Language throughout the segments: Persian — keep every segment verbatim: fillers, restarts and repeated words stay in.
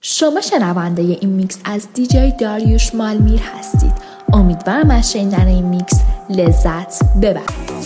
شما شنونده این میکس از دیجی داریوش مالمیر هستید. امیدوارم از شنیدن این میکس لذت ببرید.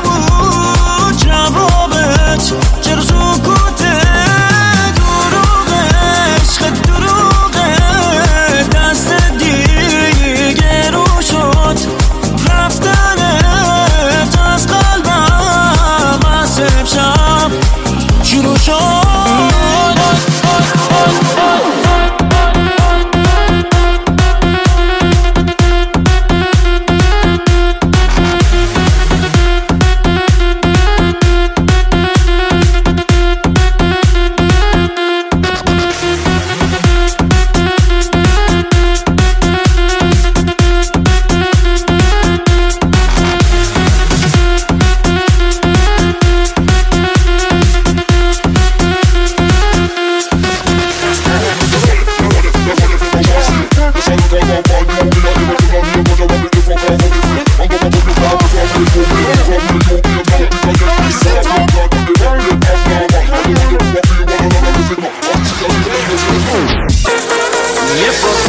دروغ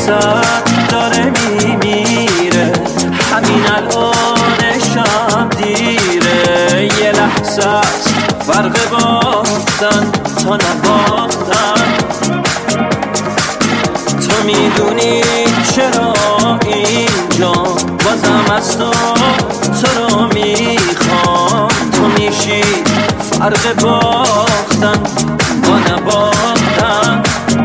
واسط داره میمیره، همین الانشم دیره. یه لحظه است فرق باختن تا نباختن. تو میدونی چرا اینجا بازم از تو تو رو میخوام. تو میشی فرق باختن با نباختن،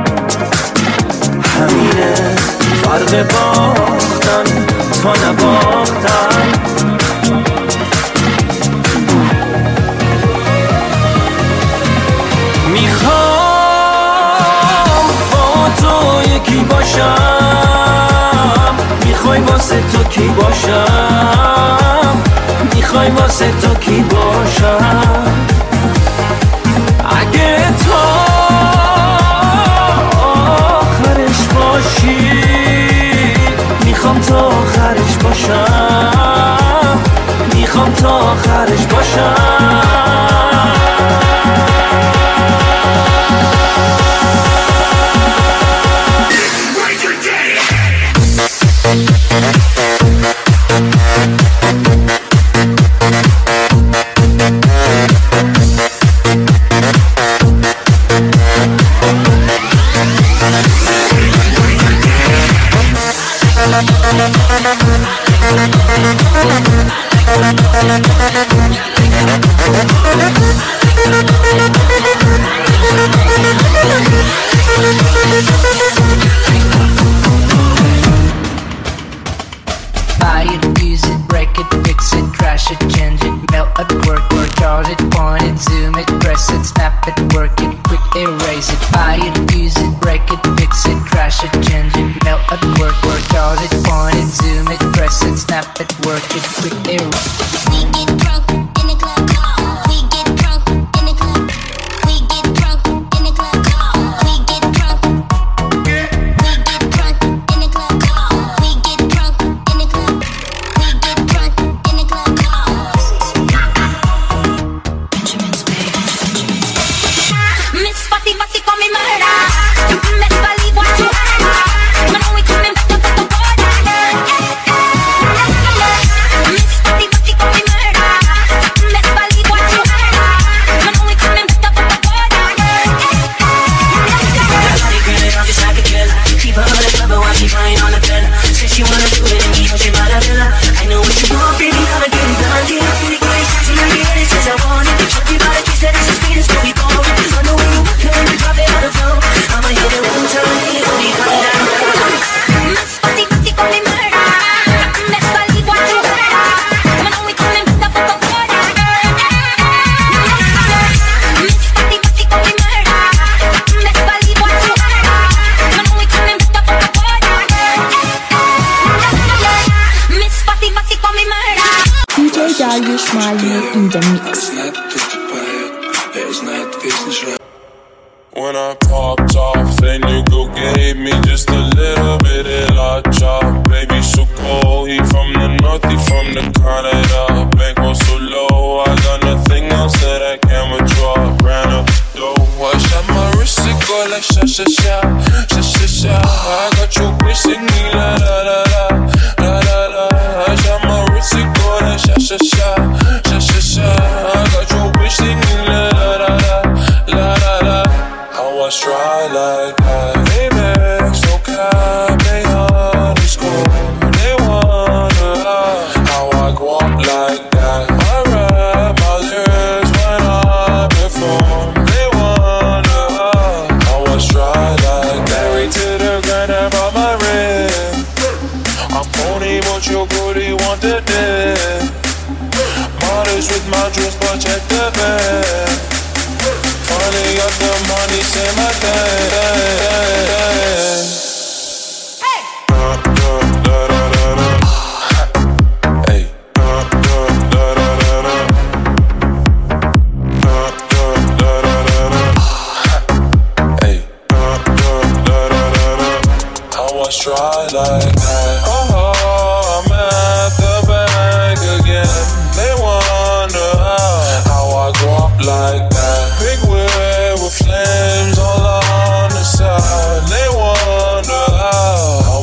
همینه فرق باختن تا نباختن. میخوام با تو یکی باشم، میخوای واسه تو کی باشم، میخوای واسه تو کی باشم. اگه تو آخرش باشی میخوام تا آخرش باشم، میخوام تا آخرش باشم. Buy it, use it, break it, fix it, crash it, change it, melt it, work, work, charge it, point it, zoom it, press it, snap it, work it, quick erase it. Buy it, use it, break it, fix it, crash it, change it, melt it, work, work, charge it, point it, zoom it, press it, snap it, work it, quick erase it. We get drunk in the club. We get drunk in the club. We get drunk in the club. We get drunk. We get drunk in the club. We get drunk in the club. We get drunk in the club. Benjamin's Bay, Benjamin's Bay. Miss Fatty Fatty call me murder. You best believe what you heard. You know we coming back up at the border. Miss Fatty Fatty call me murder. Best believe what you heard. You know we coming back up at the border. I'm just like a killer. Keep her on the cover while she crying on the bed. Said she wanna do it and me, but she might have been. I know what you want, baby, I'ma get it done. Get up in the great shots and I get it, says I want it. Shorty by the kiss that is the speed, it's gonna be born. I know when you walk in, you drop it on the floor. I'ma hit it one time, it gon' be coming down. Miss Fatty Fatty call me murder. Best believe what you heard. You know we coming back up at the border. Miss Fatty Fatty call me murder. Best believe what you heard. You know we coming back up at the border. Miss Fatty Fatty call me murder. D J Dariush Malmir in the mix. When I popped off, that nigga gave me just a little bit of la chop. Baby, so cold, he from the north, he from the Canada. Bankroll so low, I got nothing else that I can withdraw. Ran up the dough, I shot my wrist, it go like sha sha sha, sha sha sha. I got your bitch singing la la la la, la la la. I shot my wrist, it go like sha sha sha, sha sha sha. I got your bitch singing la la la la, la la la. How I try like that, baby, so calm, they underscore. They wonder how I go up like that. I rap my lyrics when I perform. They wonder how I try like that. Married to the grind, I brought my ring. I'm pony, but your booty want the dick. Modest with my dress, but check the bag. Finally got the money, say my thing. Hey. Da, da, da, da, da, da. Hey. Da, da, da, da, da, da. Da, da, da, da, da, da. Hey. Da, da, da, da, da, da. I was try like that. Oh, I'm at the bank again. They wonder how I go up like that. Big wheel with flames all on the side. They wonder how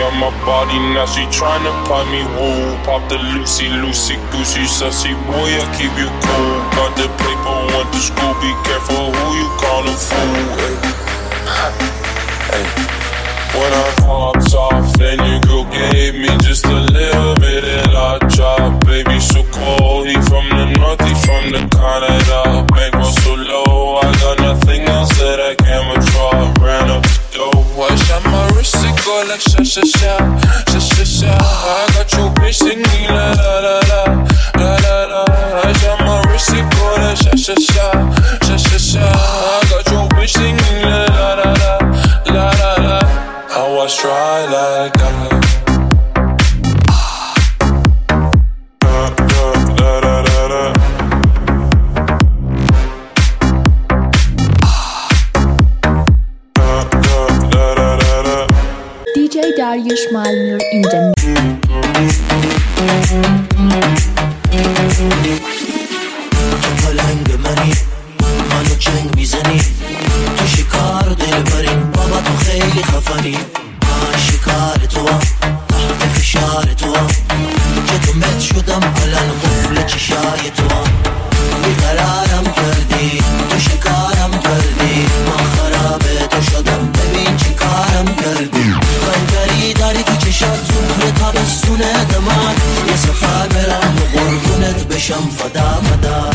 on my body, now she tryna pop me, woo. Pop the Lucy, Lucy, Goosey, sussy boy, I keep you cool. Got the paper, went to school, be careful who you callin' fool. Hey. Hey. When I popped off, then your girl gave me just a little bit of la chop. Baby, so cold, he from the north, he from the Canada. Bankroll so low, I got nothing else that I can withdraw. Ran up the door, I shot my wrist, it go like sha sha sha, sha sha sha. I got your bitch singing la la la la, la la la. I shot my wrist, it go like sha sha sha, sha sha sha. I got your bitch singing la la la la, la la la. I was try like that. دی جی داریوش مالمیر in the تو پلنگ منی منو چنگ میزنی تو شکار و دل بریم بابا تو خیلی خفنی من شکار تو هم تحت فشار تو هم که تو مت شدم الان قفل چشای تو هم بیقرارم کردی تو شکارم کردی من خرابه تو شدم ببین چی کارم کردی خنجری داری تو چشات زهر تابستونه دمار یه سفر برم و قربونت بشم فدا مدا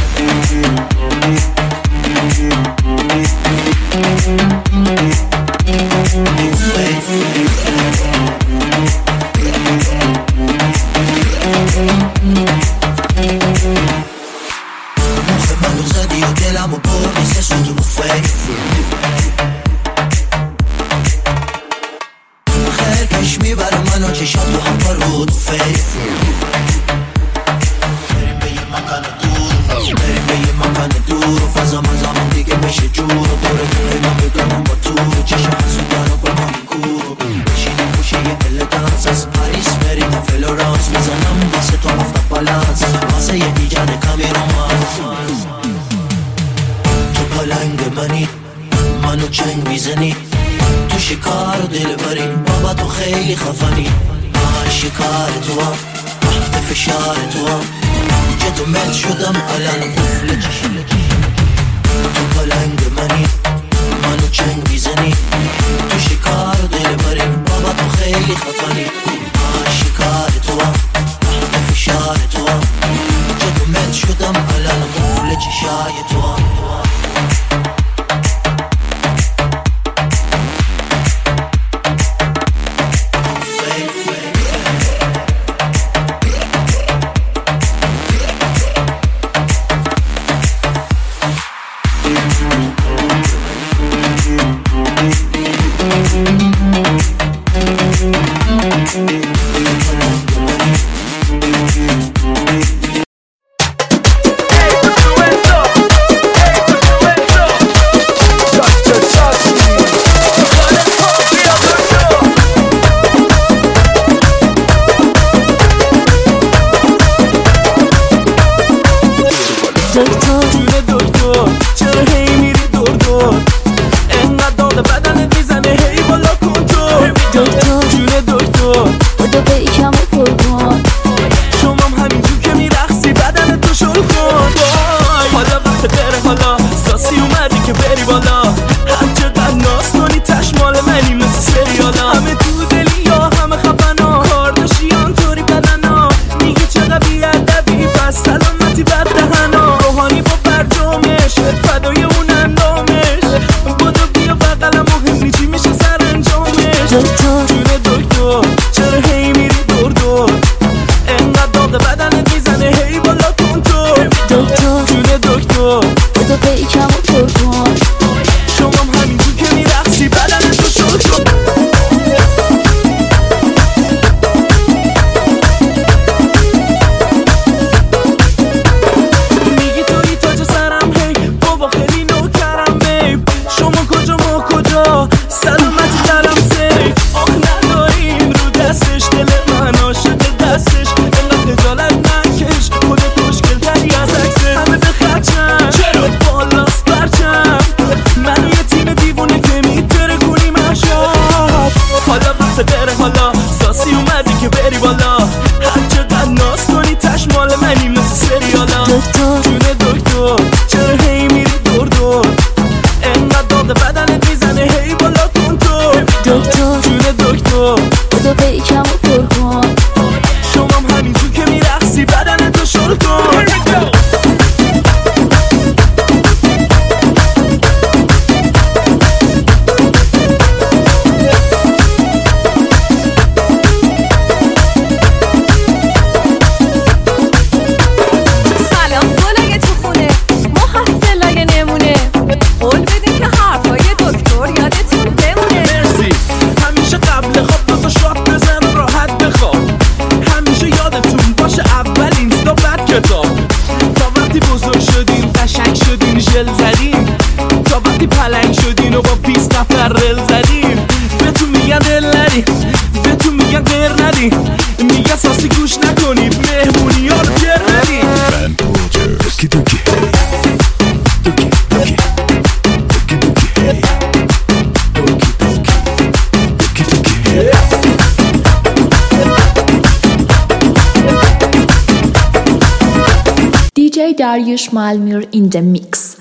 مخ منو زدی و دلم و بردی سه سوتو بفه خیر کش میبره منو چشات تو هم پر بود فی بریم به یه مکان دور بریم به یه مکان دور و فضا مزامون دیگه بشه جور و دوره دوره من بگم با تو چشم سودان و با من کور بشینیم خوشه یه الگانس از پاریس بریم تا فلورانس میزنم واسه تو هفته بالانس واسه یه دیجان کمی رومانس تو پلنگ منی منو چنگ میزنی تو شکار و دل بریم بابا تو خیلی خفنی من شکار تو هم تحت فشار تو هم که تو مت شدم الان قفل چشم تو پلنگ منی منو چنگ میزنی تو شکار و دل بریم بابا تو خیلی خفنی من شکار تو هم تحت فشار تو هم که تو مت شدم الان قفل چشای تو هم حالا دکتر جون دکتر بودو پیکم و پر کن شما هم همینجور که میرقصی بدن تو شروع کن تا وقتی پلنگ شدین و با بیست نفر رل زدین بهتون میگن دل ندین بهتون میگن غیر ندین میگن ساسی گوش نکنید مهمونی ها رو گر ندین من پوتر دوکی دوکی دوکی دوکی دوکی دوکی دوکی دوکی دی جی Dariush Malmur in the mix.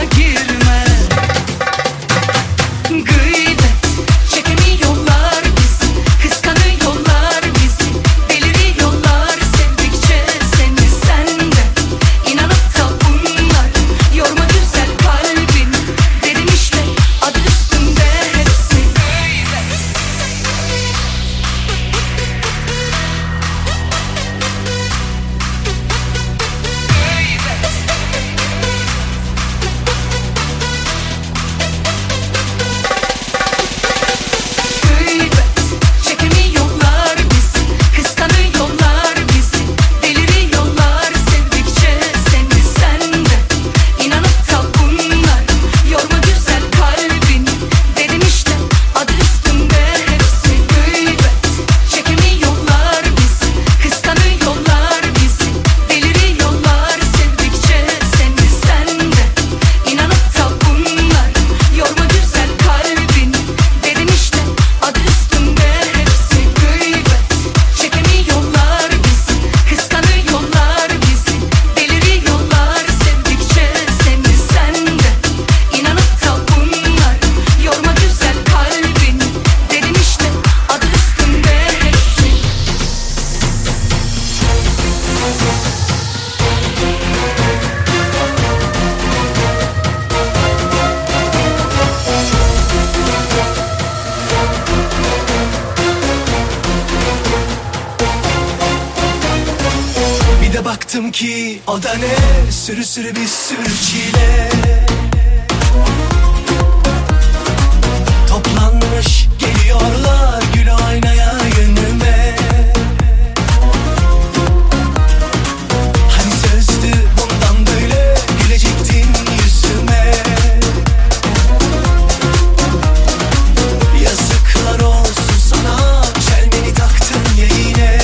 Gıybet çekemiyorlar bizi. baktım ki o da ne, sürü sürü bir sürü çile. Toplanmış geliyorlar gül aynaya yönüme. Hani sözdü bundan böyle gülecektin yüzüme. Yazıklar olsun sana, çelmeni taktın ya yine.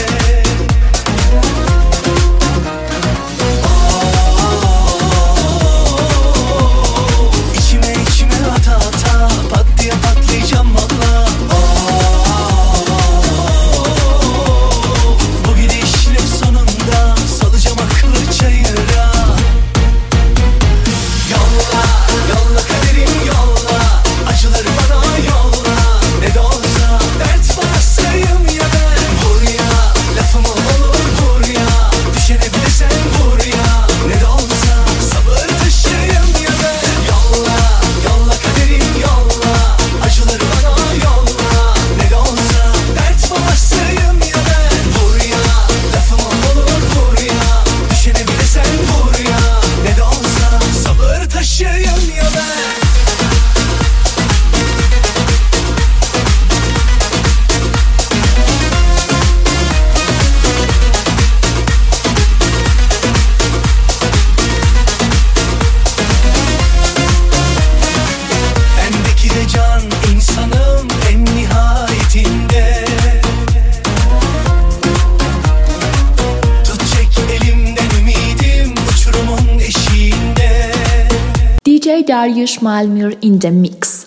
İçime içime ata ata pat diye patlayacağım valla. Bu gidişle sonunda salacağım aklı çayıra. Yolla, yolla kaderim yolla, acıları bana yolla. Ne de olsa dert varsayım ya ben. Vur ya, lafımı olur vur ya, düşene bile sen vur ya. Ne de olsa sabır taşıyım ya ben. Yolla, yolla kaderim yolla, acıları bana yolla. Ne de olsa dert varsayım ya ben. Vur ya, lafımı olur vur ya, düşene bile sen vur ya. Ne de olsa sabır taşıyım ya ben. Bendeki de can insanım en nihayetinde. Tut çek elimden ümidim uçurumun eşiğinde. D J Dariush Malmur in the mix.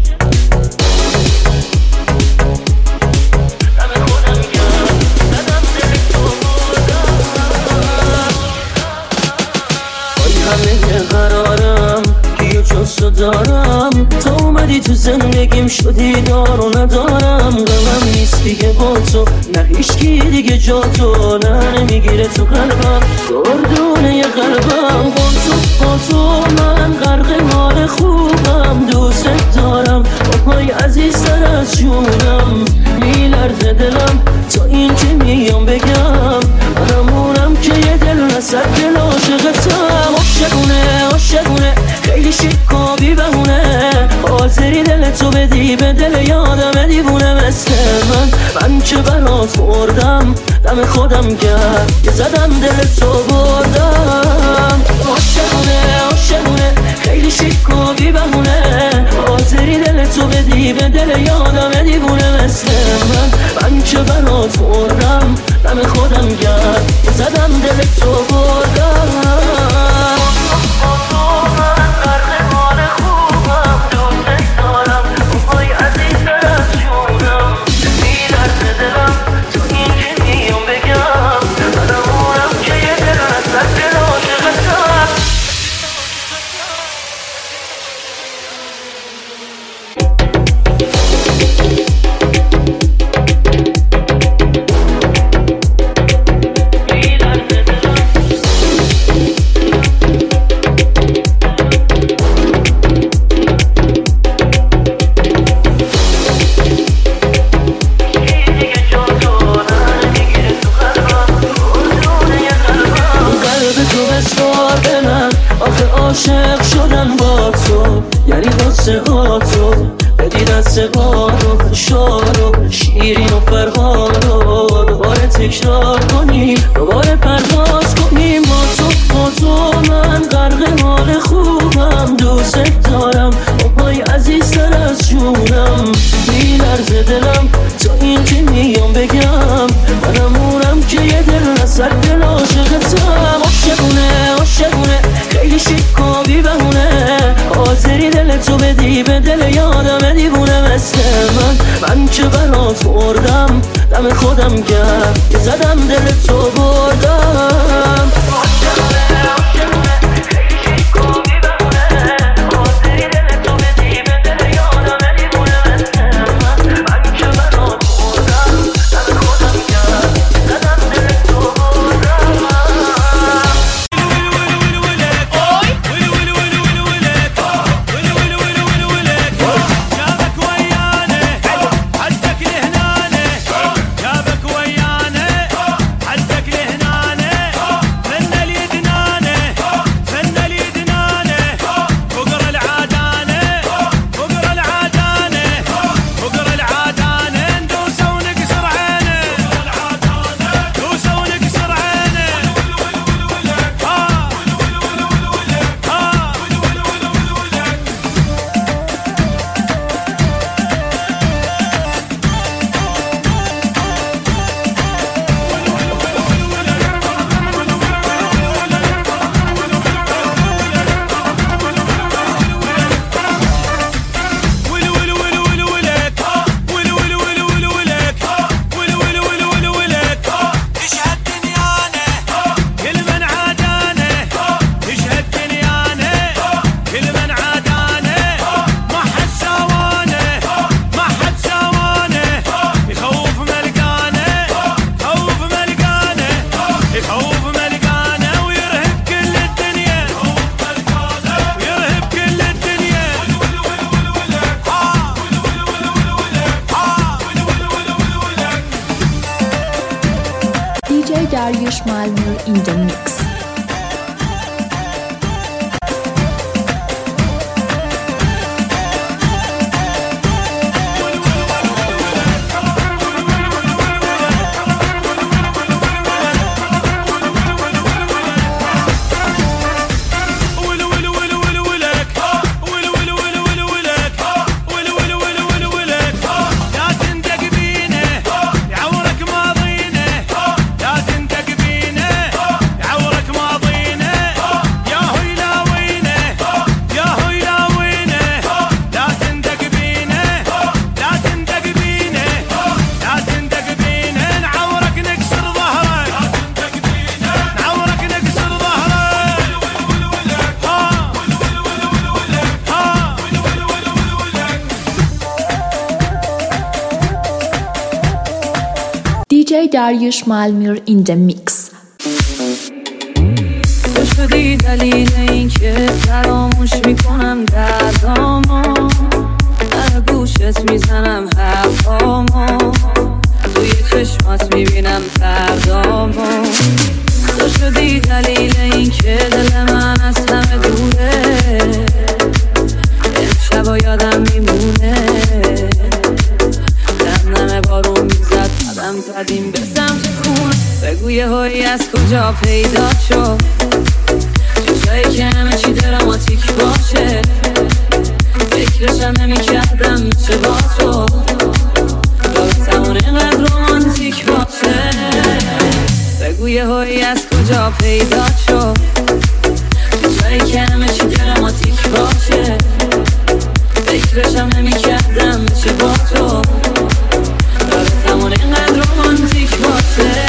همه قرارم که جز تو دارم. تا اومدی تو زندگیم شدی دار و ندارم. غمم نیست دیگه با تو، نه هیچکی دیگه جا تو. نه نمیگیره تو قلبم دردونه یه قلبم. با تو با تو من غرق حال خوبم. دوست دارم بابای عزیزتر از جونم. میلرزه دلم تا این که میام بگم منمونم که یه دل نصد دل عاشقتم. عاشقونه عاشقونه خیلی شیک و بی بهونه، حاضری دل تو بدی به دل یادم دیوونه مثل من. من که برات مردم دم خودم کرد که زدم دل تو بردم. عاشقونه عاشقونه خیلی شیک و بی بهونه، حاضری دل تو بدی به دل یادم دیوونه مثل من. من که برات مردم دم خودم کرد که زدم دل تو بردم. عاشق شدن با تو یعنی قصه ها تو بدی دست بارو شارو شیرین و فرهاد رو دوباره تکرار کنی، دوباره پرواز کنیم با تو با تو. من غرق حال خوبم، دوست دارم بابای عزیزتر از جونم. میلرزه دلم تا این که میام بگم منمونم که یه دل نصد دل عاشقتم. عاشقونه عاشقونه خیلی شیک و بی بهونه، حاضری دل تو بدی به دل یادم دیوونه مثل من. من که برات مردم دم خودم کرد که زدم دل تو بردم. عاشقونه عاشقونه خیلی شیک و بی بهونه، حاضری دل تو بدی به دل یادم دیوونه مثل من. من که برات مردم دم خودم کرد که زدم دل تو بردم. جابك ويانا حدك لهنا Dariush Malmur in the mix. دی جی Dariush Malmur in the mix. تو شدی دلیل این که فراموش میکنم دردامو، در گوشت میزنم حرفامو، توی چشمات میبینم فردامو. تو شدی دلیل این که دل من از همه دوره، امشبا یادم میمونه، دم نمه بارون میزد قدم زدیم به سمت خونه. بگو یه هایی از کجا پیدا شد، چشایی که همه چی دراماتیک باشه، فکرشم نمی کردم میشه با تو رابطمون اینقدر رومانتیک باشه. بگو یه هایی از کجا پیدا شد، چشایی که همه چی دراماتیک باشه، فکرشم نمی کردم میشه با تو رابطمون اینقدر رومانتیک باشه.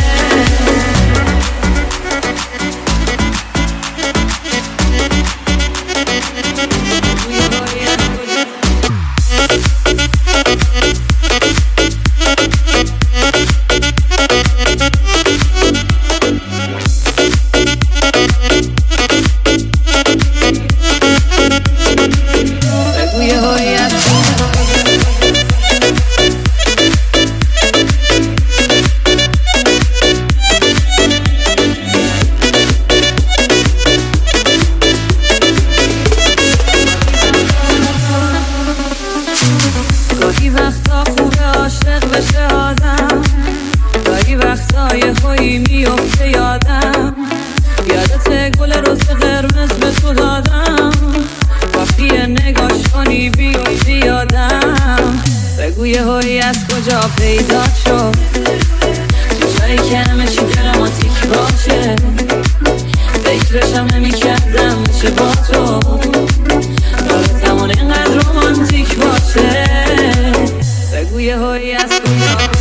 گاهی وقتا خوبه عاشق بشه آدم، گاهی وقتا یه هایی میفته یادم، یادت گل روز قرمز به تو دادم، وقتی نگاش کنی بیفتی یادم. بگو یه هایی از کجا پیدا شد، چشایی که همه چی دراماتیک باشه، فکرشم نمی کردم میشه با تو رابطمون اینقدر رومانتیک باشه. بگو یه هایی از کجا